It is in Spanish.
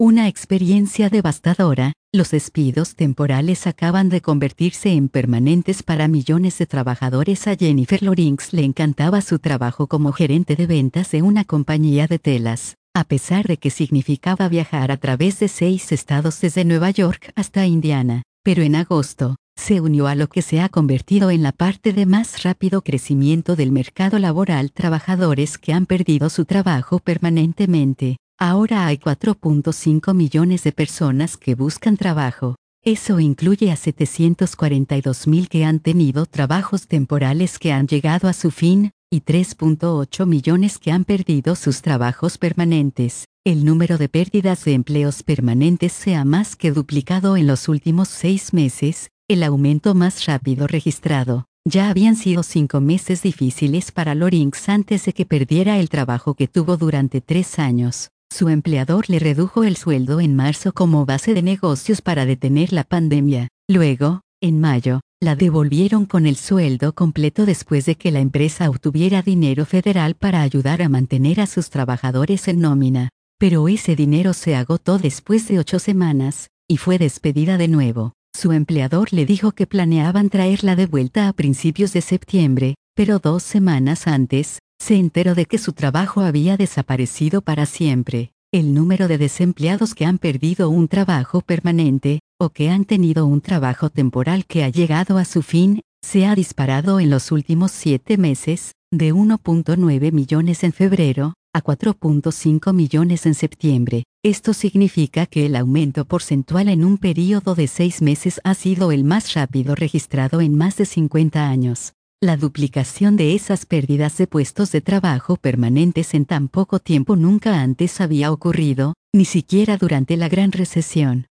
Una experiencia devastadora. Los despidos temporales acaban de convertirse en permanentes para millones de trabajadores. A Jennifer Lawrence le encantaba su trabajo como gerente de ventas de una compañía de telas, a pesar de que significaba viajar a través de 6 estados desde Nueva York hasta Indiana. Pero en agosto, se unió a lo que se ha convertido en la parte de más rápido crecimiento del mercado laboral: trabajadores que han perdido su trabajo permanentemente. Ahora hay 4.5 millones de personas que buscan trabajo. Eso incluye a 742.000 que han tenido trabajos temporales que han llegado a su fin, y 3.8 millones que han perdido sus trabajos permanentes. El número de pérdidas de empleos permanentes se ha más que duplicado en los últimos 6 meses, el aumento más rápido registrado. Ya habían sido 5 meses difíciles para Lawrence antes de que perdiera el trabajo que tuvo durante 3 años. Su empleador le redujo el sueldo en marzo como base de negocios para detener la pandemia. Luego, en mayo, la devolvieron con el sueldo completo después de que la empresa obtuviera dinero federal para ayudar a mantener a sus trabajadores en nómina. Pero ese dinero se agotó después de 8 semanas, y fue despedida de nuevo. Su empleador le dijo que planeaban traerla de vuelta a principios de septiembre, pero 2 semanas antes, se enteró de que su trabajo había desaparecido para siempre. El número de desempleados que han perdido un trabajo permanente, o que han tenido un trabajo temporal que ha llegado a su fin, se ha disparado en los últimos 7 meses, de 1.9 millones en febrero, a 4.5 millones en septiembre. Esto significa que el aumento porcentual en un período de 6 meses ha sido el más rápido registrado en más de 50 años. La duplicación de esas pérdidas de puestos de trabajo permanentes en tan poco tiempo nunca antes había ocurrido, ni siquiera durante la Gran Recesión.